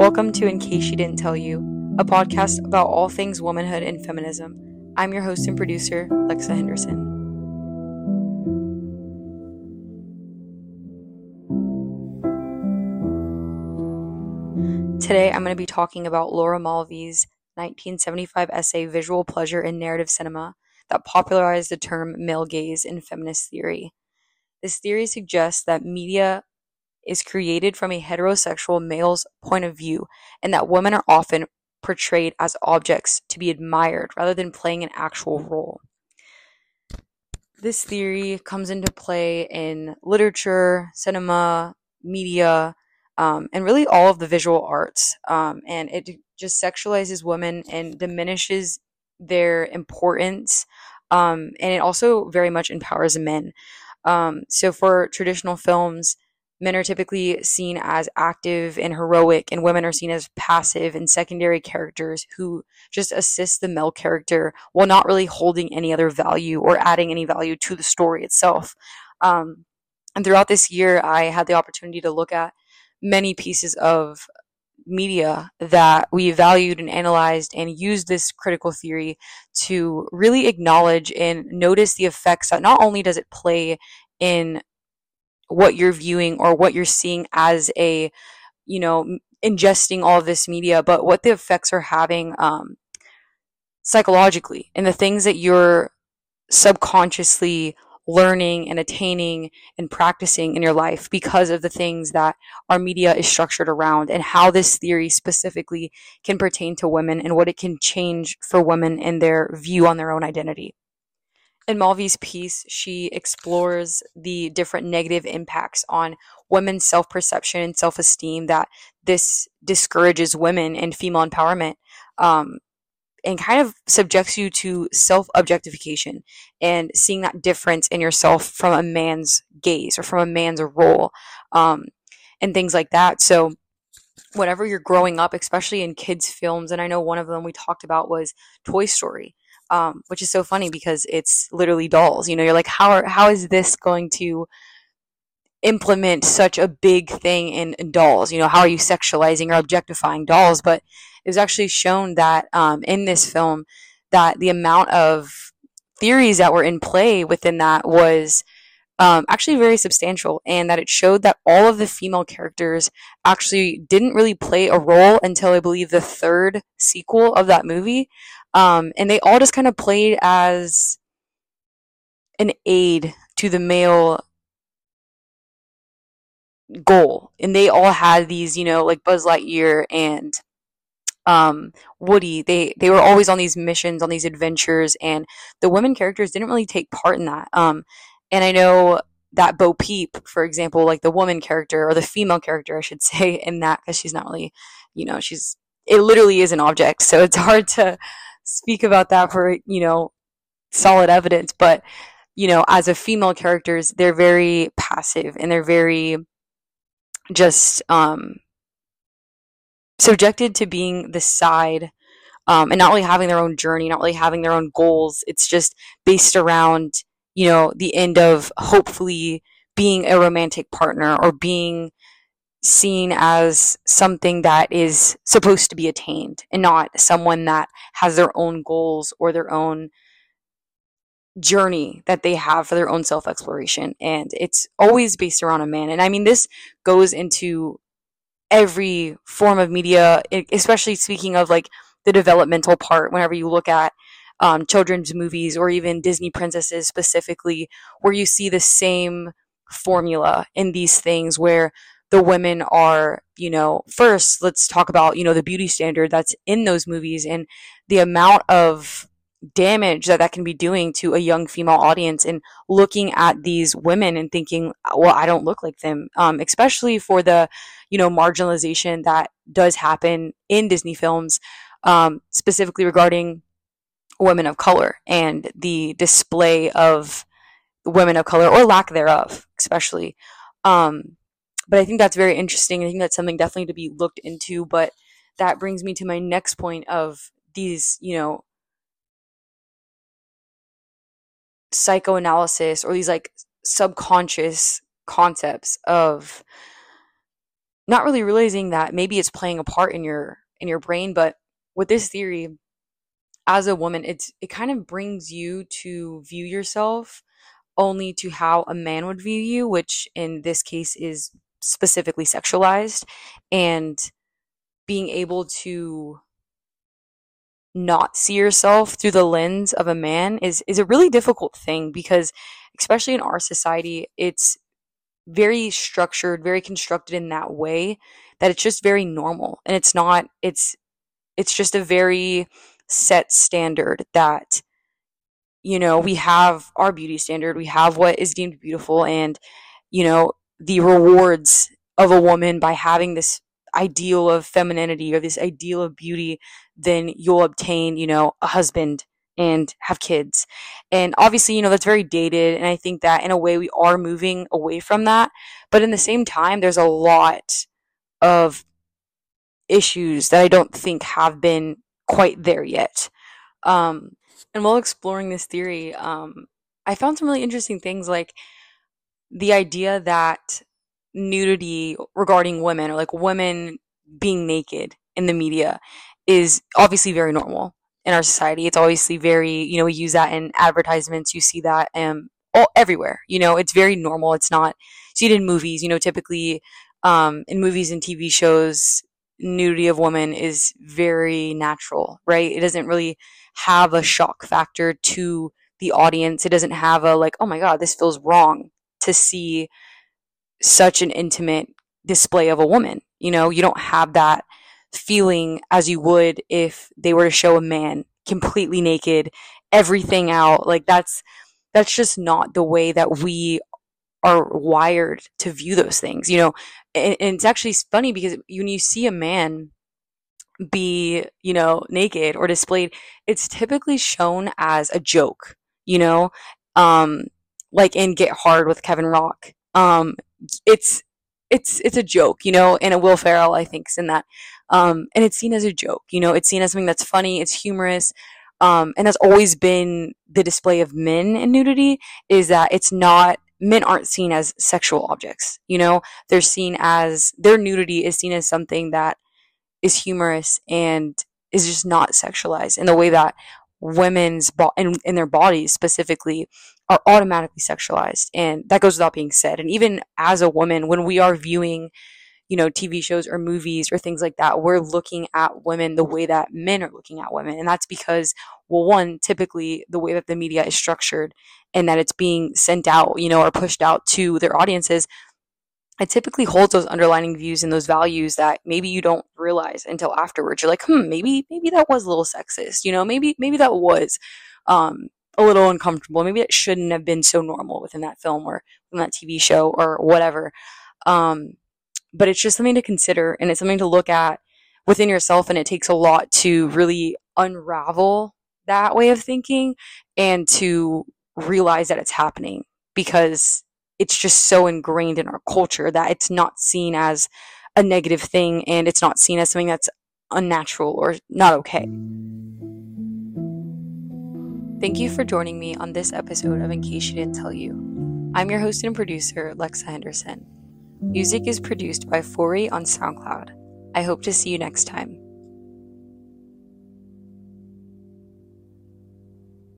Welcome to In Case She Didn't Tell You, a podcast about all things womanhood and feminism. I'm your host and producer, Lexa Henderson. Today, I'm going to be talking about Laura Mulvey's 1975 essay, Visual Pleasure in Narrative Cinema, that popularized the term male gaze in feminist theory. This theory suggests that media is created from a heterosexual male's point of view, and that women are often portrayed as objects to be admired rather than playing an actual role. This theory comes into play in literature, cinema, media, and really all of the visual arts. And it just sexualizes women and diminishes their importance. And it also very much empowers men. So for traditional films, men are typically seen as active and heroic, and women are seen as passive and secondary characters who just assist the male character while not really holding any other value or adding any value to the story itself. And throughout this year, I had the opportunity to look at many pieces of media that we valued and analyzed and used this critical theory to really acknowledge and notice the effects that not only does it play in what you're viewing or what you're seeing as a, ingesting all of this media, but what the effects are having psychologically and the things that you're subconsciously learning and attaining and practicing in your life because of the things that our media is structured around, and how this theory specifically can pertain to women and what it can change for women in their view on their own identity. In Mulvey's piece, she explores the different negative impacts on women's self-perception and self-esteem that this discourages women and female empowerment, and kind of subjects you to self-objectification and seeing that difference in yourself from a man's gaze or from a man's role, and things like that. So whenever you're growing up, especially in kids' films, and I know one of them we talked about was Toy Story, which is so funny because it's literally dolls. You're like, how is this going to implement such a big thing in dolls? How are you sexualizing or objectifying dolls? But it was actually shown that in this film that the amount of theories that were in play within that was actually very substantial, and that it showed that all of the female characters actually didn't really play a role until I believe the third sequel of that movie. And they all just kind of played as an aid to the male goal. And they all had these, like Buzz Lightyear and Woody. They were always on these missions, on these adventures, and the women characters didn't really take part in that. And I know that Bo Peep, for example, like the woman character, or the female character, I should say, in that, because she's not really, it literally is an object. So it's hard to speak about that for, solid evidence. But, as a female characters, they're very passive and they're very just subjected to being the side, and not really having their own journey, not really having their own goals. It's just based around, the end of hopefully being a romantic partner or being seen as something that is supposed to be attained, and not someone that has their own goals or their own journey that they have for their own self-exploration. And it's always based around a man. And I mean, this goes into every form of media, especially speaking of like the developmental part. Whenever you look at children's movies or even Disney princesses specifically, where you see the same formula in these things where the women are, first, let's talk about, the beauty standard that's in those movies and the amount of damage that can be doing to a young female audience, and looking at these women and thinking, well, I don't look like them, especially for the, marginalization that does happen in Disney films, specifically regarding women of color and the display of women of color, or lack thereof, especially. But I think that's very interesting. I think that's something definitely to be looked into. But that brings me to my next point of these, psychoanalysis, or these like subconscious concepts of not really realizing that maybe it's playing a part in your brain. But with this theory, as a woman, it kind of brings you to view yourself only to how a man would view you, which in this case is specifically sexualized. And being able to not see yourself through the lens of a man is a really difficult thing, because especially in our society, it's very structured, very constructed in that way, that it's just very normal. And it's not, it's just a very set standard that, we have our beauty standard, we have what is deemed beautiful, and, the rewards of a woman by having this ideal of femininity or this ideal of beauty, then you'll obtain, a husband and have kids. And obviously, that's very dated. And I think that in a way we are moving away from that. But in the same time, there's a lot of issues that I don't think have been quite there yet. And while exploring this theory, I found some really interesting things, like the idea that nudity regarding women, or like women being naked in the media, is obviously very normal in our society. It's obviously very, we use that in advertisements. You see that everywhere. It's very normal. It's not, see it in movies. Typically in movies and TV shows, nudity of women is very natural, right? It doesn't really have a shock factor to the audience. It doesn't have a like, oh my God, this feels wrong to see such an intimate display of a woman. You don't have that feeling as you would if they were to show a man completely naked, everything out. Like that's just not the way that we are wired to view those things, and it's actually funny because when you see a man be, naked or displayed, it's typically shown as a joke, like in Get Hard with Kevin Rock. It's a joke, and a Will Ferrell, I think, is in that. And it's seen as a joke, it's seen as something that's funny, it's humorous. And that's always been the display of men in nudity, is that men aren't seen as sexual objects, they're seen as, their nudity is seen as something that is humorous and is just not sexualized in the way that women's in their bodies specifically are automatically sexualized. And that goes without being said. And even as a woman, when we are viewing, TV shows or movies or things like that, we're looking at women the way that men are looking at women. And that's because, well, one, typically the way that the media is structured and that it's being sent out, or pushed out to their audiences, it typically holds those underlying views and those values that maybe you don't realize until afterwards. You're like, maybe that was a little sexist, maybe that was a little uncomfortable. Maybe it shouldn't have been so normal within that film or in that TV show or whatever. But it's just something to consider, and it's something to look at within yourself. And it takes a lot to really unravel that way of thinking and to realize that it's happening, because it's just so ingrained in our culture that it's not seen as a negative thing, and it's not seen as something that's unnatural or not okay. Thank you for joining me on this episode of In Case She Didn't Tell You. I'm your host and producer, Lexa Henderson. Music is produced by Fori on SoundCloud. I hope to see you next time.